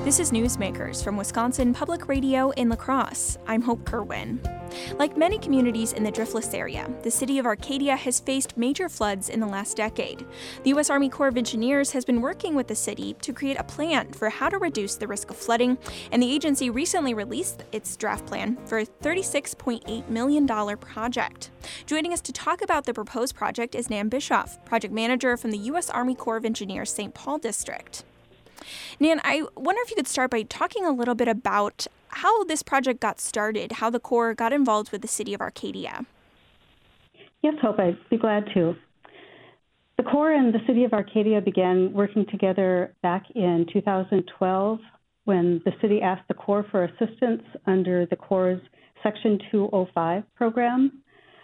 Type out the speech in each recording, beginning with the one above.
This is Newsmakers from Wisconsin Public Radio in La Crosse. I'm Hope Kerwin. Like many communities in the Driftless area, the city of Arcadia has faced major floods in the last decade. The U.S. Army Corps of Engineers has been working with the city to create a plan for how to reduce the risk of flooding, and the agency recently released its draft plan for a $36.8 million project. Joining us to talk about the proposed project is Nan Bischoff, project manager from the U.S. Army Corps of Engineers St. Paul District. Nan, I wonder if you could start by talking a little bit about how this project got started, how the Corps got involved with the city of Arcadia. Yes, Hope, I'd be glad to. The Corps and the city of Arcadia began working together back in 2012 when the city asked the Corps for assistance under the Corps' Section 205 program.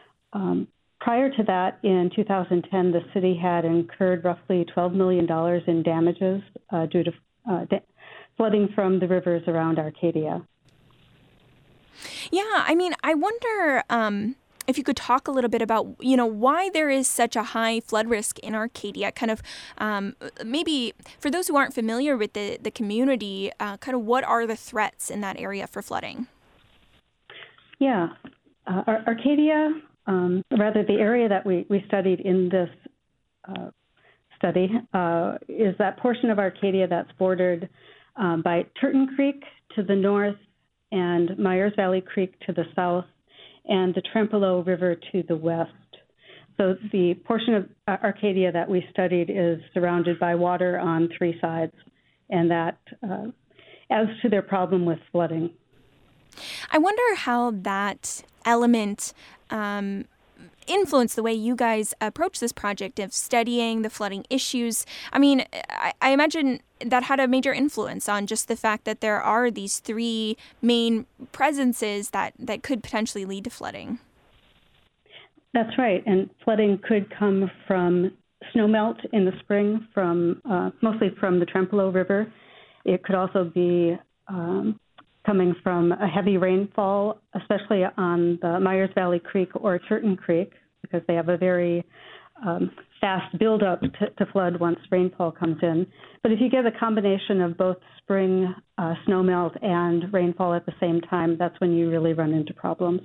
Prior to that, in 2010, the city had incurred roughly $12 million in damages due to flooding from the rivers around Arcadia. Yeah, I wonder if you could talk a little bit about, why there is such a high flood risk in Arcadia, kind of maybe for those who aren't familiar with the community, kind of what are the threats in that area for flooding? Yeah, Arcadia, the area that we studied in this study is that portion of Arcadia that's bordered by Turton Creek to the north and Myers Valley Creek to the south and the Trempealeau River to the west. So the portion of Arcadia that we studied is surrounded by water on three sides, and that adds to their problem with flooding. I wonder how that element influence the way you guys approach this project of studying the flooding issues. I imagine that had a major influence on just the fact that there are these three main presences that could potentially lead to flooding. That's right, and flooding could come from snowmelt in the spring, from mostly from the Trempealeau River. It could also be coming from a heavy rainfall, especially on the Myers Valley Creek or Turton Creek, because they have a very fast buildup to flood once rainfall comes in. But if you get a combination of both spring snowmelt and rainfall at the same time, that's when you really run into problems.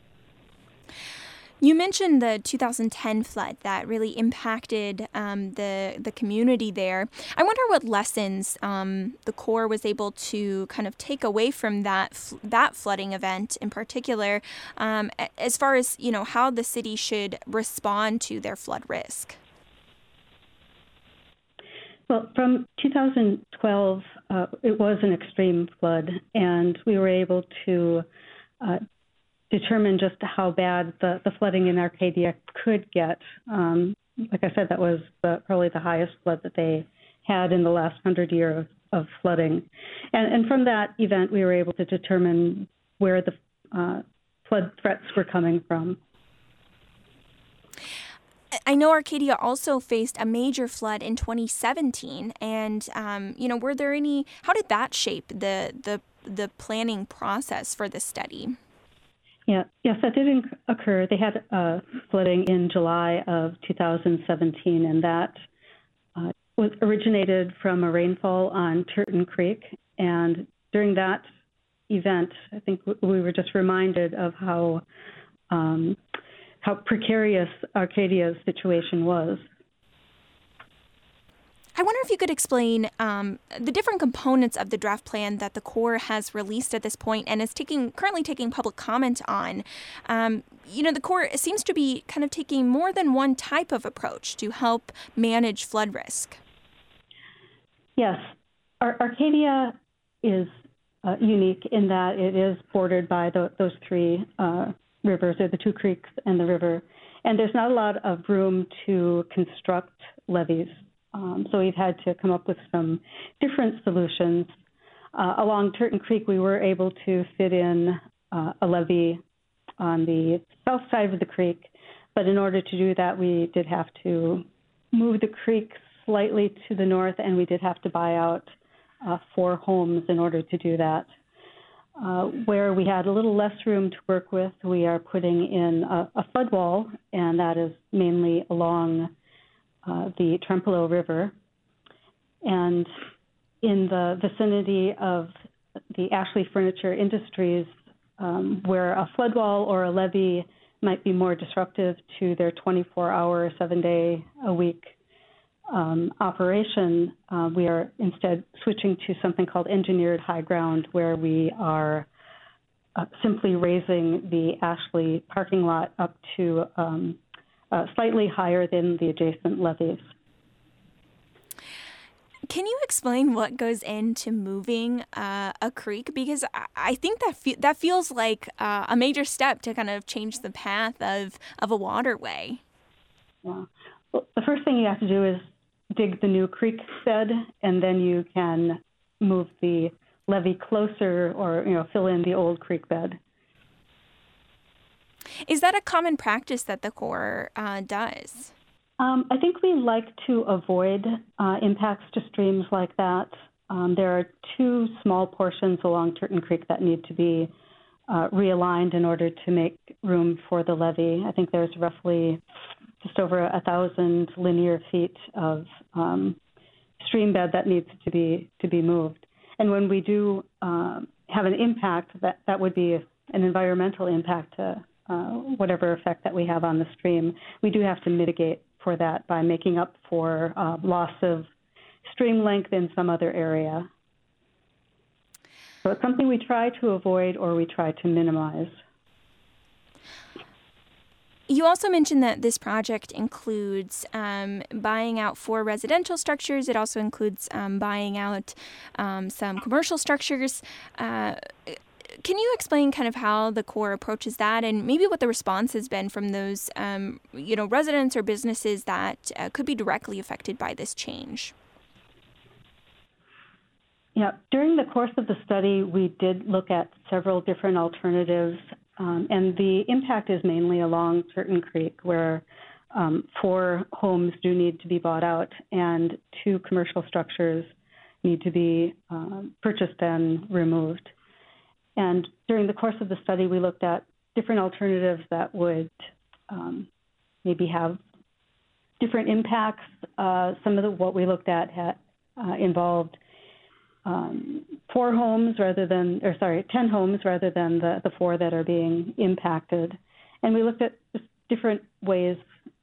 You mentioned the 2010 flood that really impacted the community there. I wonder what lessons the Corps was able to kind of take away from that flooding event in particular, as far as how the city should respond to their flood risk. Well, from 2012, it was an extreme flood, and we were able to determine just how bad the flooding in Arcadia could get. Like I said, that was probably the highest flood that they had in the last 100 years of flooding. And from that event, we were able to determine where the flood threats were coming from. I know Arcadia also faced a major flood in 2017, and were there any? How did that shape the planning process for this study? Yes, that did occur. They had flooding in July of 2017, and that was originated from a rainfall on Turton Creek. And during that event, I think we were just reminded of how precarious Arcadia's situation was. I wonder if you could explain the different components of the draft plan that the Corps has released at this point and is currently taking public comment on. The Corps seems to be kind of taking more than one type of approach to help manage flood risk. Yes. Arcadia is unique in that it is bordered by those three rivers, or the two creeks and the river, and there's not a lot of room to construct levees. So we've had to come up with some different solutions. Along Turton Creek, we were able to fit in a levee on the south side of the creek, but in order to do that, we did have to move the creek slightly to the north, and we did have to buy out 4 homes in order to do that. Where we had a little less room to work with, we are putting in a flood wall, and that is mainly along the Trempealeau River. And in the vicinity of the Ashley Furniture Industries, where a flood wall or a levee might be more disruptive to their 24-hour, 7-day-a-week operation. We are instead switching to something called engineered high ground, where we are simply raising the Ashley parking lot up to slightly higher than the adjacent levees. Can you explain what goes into moving a creek? Because I think that feels like a major step to kind of change the path of a waterway. Yeah. Well, the first thing you have to do is dig the new creek bed, and then you can move the levee closer, or fill in the old creek bed. Is that a common practice that the Corps does? I think we like to avoid impacts to streams like that. There are two small portions along Turton Creek that need to be realigned in order to make room for the levee. I think there's roughly just over 1,000 linear feet of stream bed that needs to be moved. And when we do have an impact, that would be an environmental impact to whatever effect that we have on the stream. We do have to mitigate for that by making up for loss of stream length in some other area. So it's something we try to avoid or we try to minimize. You also mentioned that this project includes buying out 4 residential structures. It also includes buying out some commercial structures. Can you explain kind of how the Corps approaches that, and maybe what the response has been from those, residents or businesses that could be directly affected by this change? Yeah, during the course of the study, we did look at several different alternatives, and the impact is mainly along Turton Creek, where 4 homes do need to be bought out, and 2 commercial structures need to be purchased and removed. And during the course of the study, we looked at different alternatives that would maybe have different impacts. Some of what we looked at had involved 10 homes rather than the 4 that are being impacted. And we looked at just different ways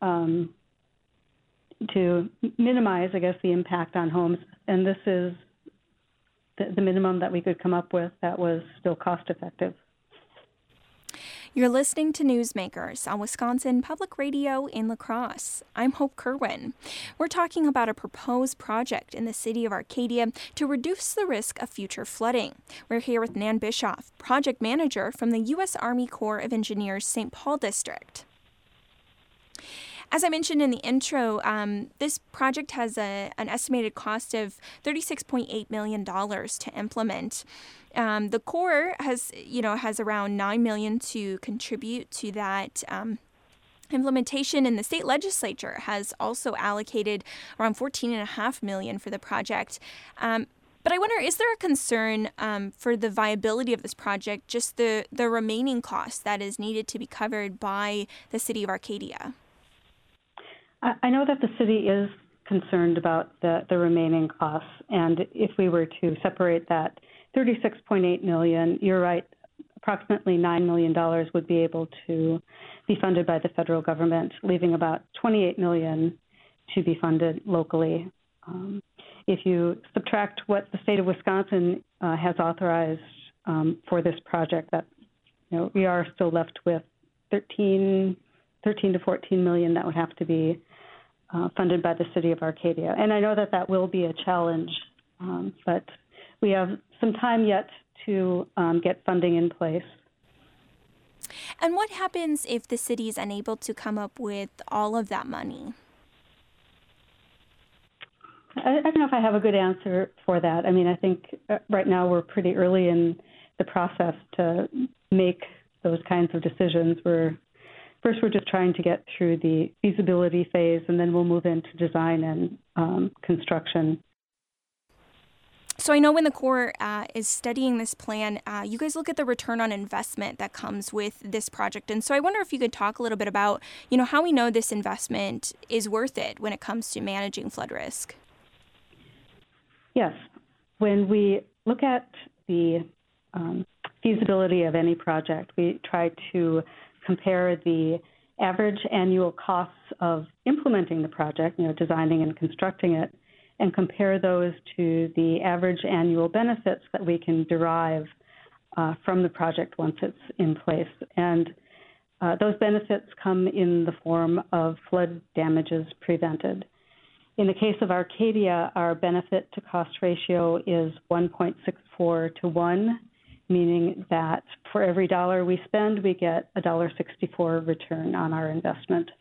to minimize, the impact on homes. And this is the minimum that we could come up with that was still cost effective. You're listening to Newsmakers on Wisconsin Public Radio in La Crosse. I'm Hope Kerwin. We're talking about a proposed project in the city of Arcadia to reduce the risk of future flooding. We're here with Nan Bischoff, project manager from the U.S. Army Corps of Engineers St. Paul District. As I mentioned in the intro, this project has an estimated cost of $36.8 million to implement. The Corps has around $9 million to contribute to that implementation, and the state legislature has also allocated around $14.5 million for the project. But I wonder, is there a concern for the viability of this project, just the remaining cost that is needed to be covered by the city of Arcadia? I know that the city is concerned about the remaining costs, and if we were to separate that $36.8 million, you're right, approximately $9 million would be able to be funded by the federal government, leaving about $28 million to be funded locally. If you subtract what the state of Wisconsin has authorized for this project, that we are still left with 13 to 14 million that would have to be funded by the city of Arcadia. And I know that will be a challenge, but we have some time yet to get funding in place. And what happens if the city is unable to come up with all of that money? I don't know if I have a good answer for that. I mean, I think right now we're pretty early in the process to make those kinds of decisions. We're just trying to get through the feasibility phase, and then we'll move into design and construction. So I know when the Corps is studying this plan, you guys look at the return on investment that comes with this project. And so I wonder if you could talk a little bit about, how we know this investment is worth it when it comes to managing flood risk. Yes. when we look at the feasibility of any project, we try to compare the average annual costs of implementing the project, designing and constructing it, and compare those to the average annual benefits that we can derive from the project once it's in place. And those benefits come in the form of flood damages prevented. In the case of Arcadia, our benefit to cost ratio is 1.64 to 1, meaning that for every dollar we spend, we get a $1.64 return on our investment.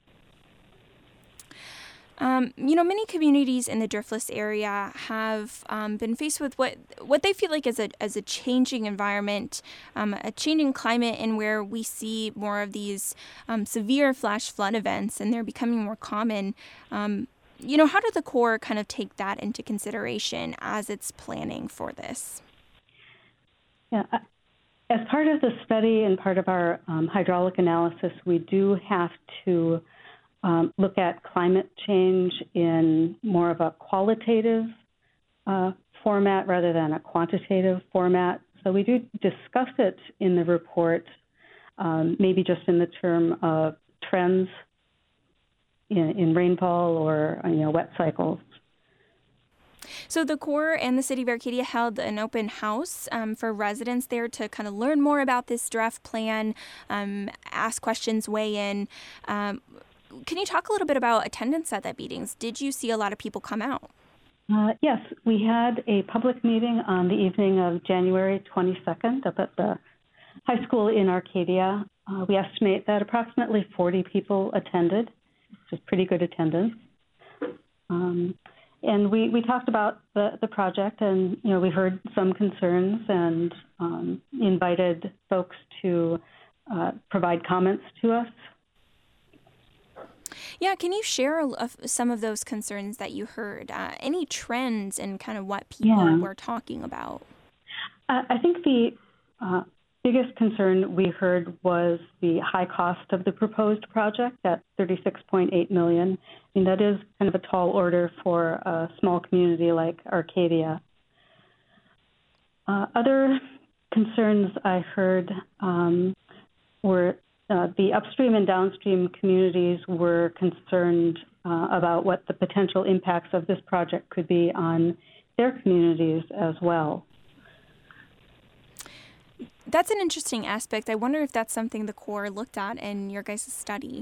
Many communities in the Driftless area have been faced with what they feel like as a changing environment, a changing climate, and where we see more of these severe flash flood events, and they're becoming more common. How did the Corps kind of take that into consideration as it's planning for this? Yeah, as part of the study and part of our hydraulic analysis, we do have to look at climate change in more of a qualitative format rather than a quantitative format. So we do discuss it in the report, maybe just in the term of trends in rainfall or wet cycles. So the Corps and the City of Arcadia held an open house for residents there to kind of learn more about this draft plan, ask questions, weigh in. Can you talk a little bit about attendance at that meetings? Did you see a lot of people come out? Yes, we had a public meeting on the evening of January 22nd up at the high school in Arcadia. We estimate that approximately 40 people attended, which is pretty good attendance. And we talked about the project, and we heard some concerns and invited folks to provide comments to us. Yeah, can you share some of those concerns that you heard? Any trends in kind of what people were talking about? I think the biggest concern we heard was the high cost of the proposed project at $36.8 million. I mean, that is kind of a tall order for a small community like Arcadia. Other concerns I heard were the upstream and downstream communities were concerned about what the potential impacts of this project could be on their communities as well. That's an interesting aspect. I wonder if that's something the Corps looked at in your guys' study.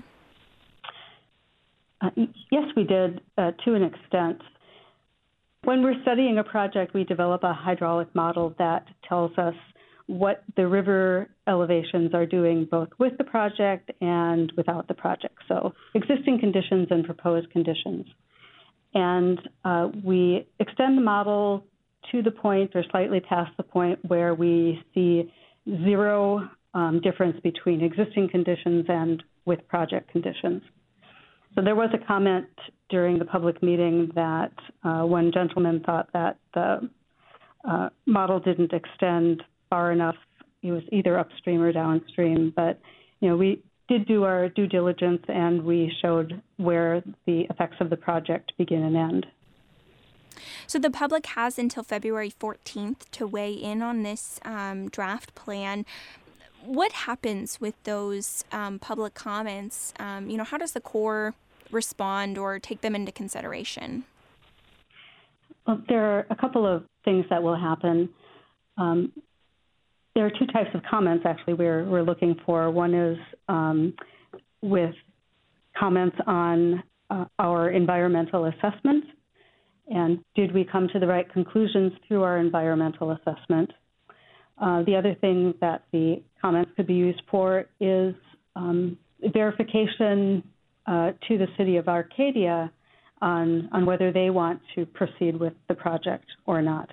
Yes, we did to an extent. When we're studying a project, we develop a hydraulic model that tells us what the river elevations are doing both with the project and without the project. So existing conditions and proposed conditions. And we extend the model to the point or slightly past the point where we see zero difference between existing conditions and with project conditions. So there was a comment during the public meeting that one gentleman thought that the model didn't extend far enough. It was either upstream or downstream, but we did do our due diligence and we showed where the effects of the project begin and end. So the public has until February 14th to weigh in on this draft plan. What happens with those public comments? How does the Corps respond or take them into consideration? Well, there are a couple of things that will happen. There are two types of comments, actually, we're looking for. One is with comments on our environmental assessment, and did we come to the right conclusions through our environmental assessment? The other thing that the comments could be used for is verification to the City of Arcadia on whether they want to proceed with the project or not.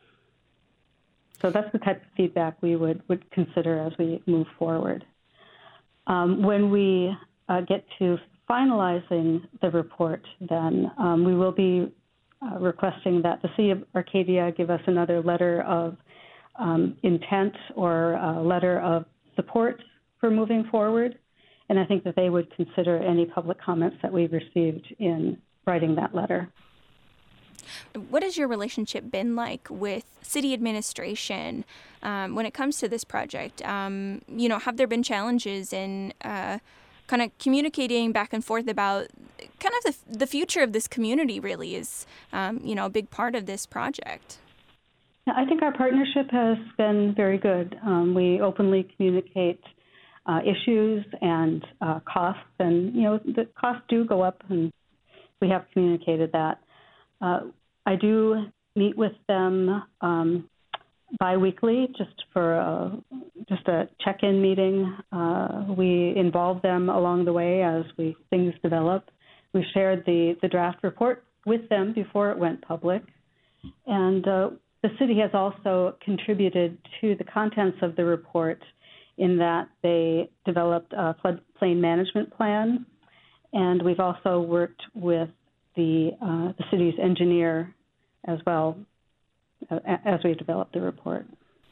So that's the type of feedback we would consider as we move forward. When we get to finalizing the report, then we will be requesting that the City of Arcadia give us another letter of intent or a letter of support for moving forward. And I think that they would consider any public comments that we've received in writing that letter. What has your relationship been like with city administration when it comes to this project? Have there been challenges in kind of communicating back and forth about kind of the future of this community really is, a big part of this project? I think our partnership has been very good. We openly communicate issues and costs, and the costs do go up, and we have communicated that. I do meet with them biweekly, just for a check-in meeting. We involve them along the way as things develop. We shared the draft report with them before it went public, and the city has also contributed to the contents of the report in that they developed a floodplain management plan, and we've also worked with the city's engineer as well as we developed the report.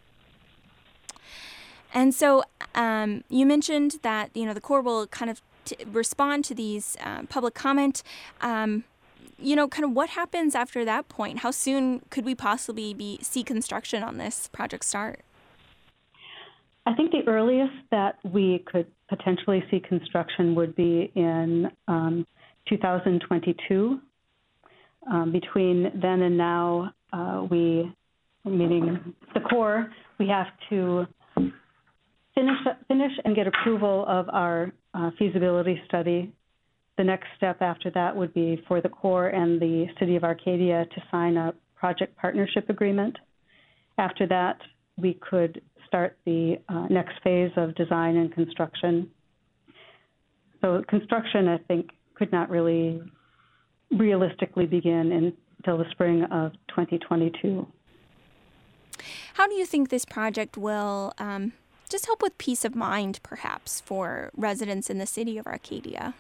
And so you mentioned that the Corps will kind of respond to these public comment. Kind of what happens after that point? How soon could we possibly see construction on this project start? I think the earliest that we could potentially see construction would be in 2022. Between then and now, meaning the Corps, we have to finish and get approval of our feasibility study. The next step after that would be for the Corps and the City of Arcadia to sign a project partnership agreement. After that, we could start the next phase of design and construction. So construction, I think, could not really realistically begin until the spring of 2022. How do you think this project will just help with peace of mind, perhaps, for residents in the city of Arcadia?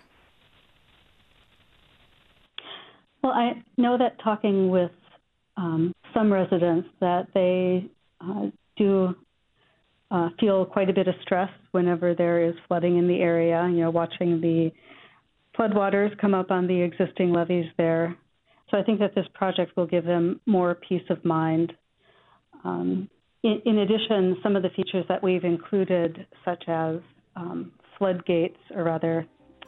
Well, I know that talking with some residents that they do feel quite a bit of stress whenever there is flooding in the area, watching the floodwaters come up on the existing levees there. So I think that this project will give them more peace of mind. In addition, some of the features that we've included, such as floodgates, or rather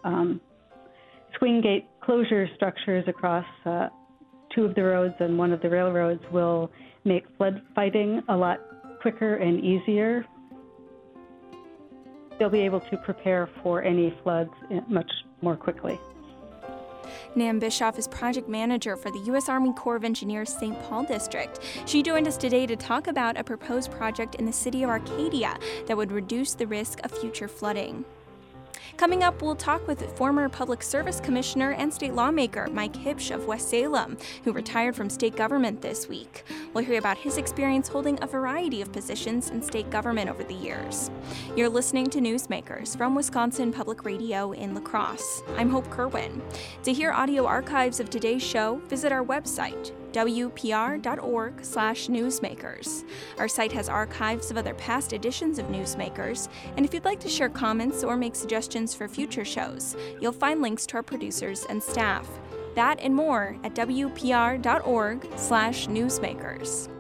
swing gate closure structures across two of the roads and one of the railroads, will make flood fighting a lot quicker and easier. They'll be able to prepare for any floods much more quickly. Nam Bischoff is project manager for the U.S. Army Corps of Engineers St. Paul District. She joined us today to talk about a proposed project in the city of Arcadia that would reduce the risk of future flooding. Coming up, we'll talk with former Public Service Commissioner and state lawmaker Mike Hipsch of West Salem, who retired from state government this week. We'll hear about his experience holding a variety of positions in state government over the years. You're listening to Newsmakers from Wisconsin Public Radio in La Crosse. I'm Hope Kerwin. To hear audio archives of today's show, visit our website, wpr.org/newsmakers. Our site has archives of other past editions of Newsmakers, and if you'd like to share comments or make suggestions for future shows, you'll find links to our producers and staff. That and more at wpr.org/newsmakers.